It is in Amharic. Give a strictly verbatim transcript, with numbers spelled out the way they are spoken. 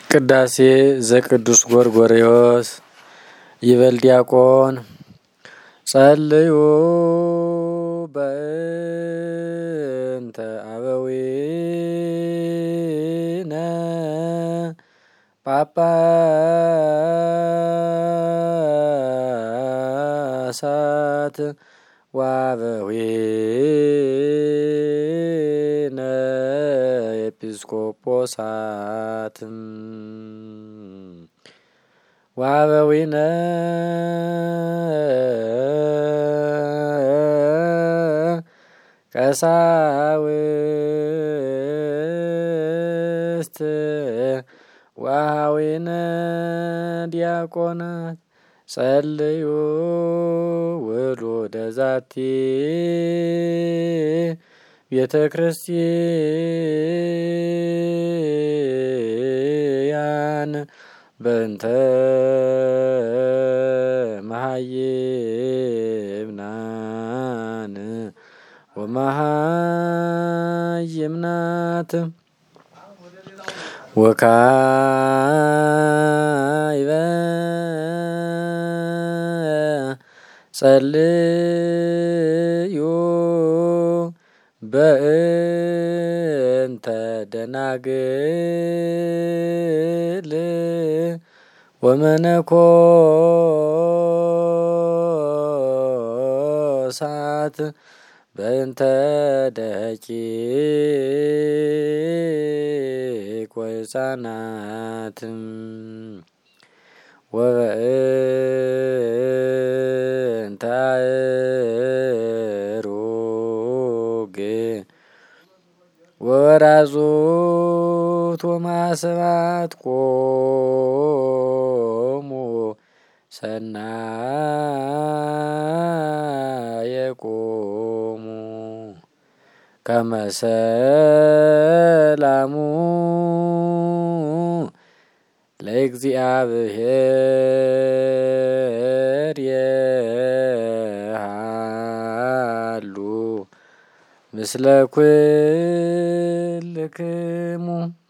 ቅዳሴ ዘቅዱስ ጎርጎርዮስ ይበል ዲያቆን ጸልዩ በእንተ አበዊነ ጳጳሳት ወአበዊነ ኤጲስቆጶሳት ወአበዊነ ቀሳውስት ወአኀዊነ ዲያቆናት ጸልዩ ውሉደ ዛቲ ቤተ ክርስቲያን በእንተ መሃይምናን ወመሃይምናት ወካዕበ ጸልዩ በእንተ ደናግል ወመነኮሳት በእንተ ደቂቅ ወሕፃናት ወበእንተ አእሩግ ወወራዙት ወማሰባት ቆሙ ሰናየ ቆሙ ከመ ሰላሙ ለእግዚአብሔር የሃሉ ምስለ ኩልክሙ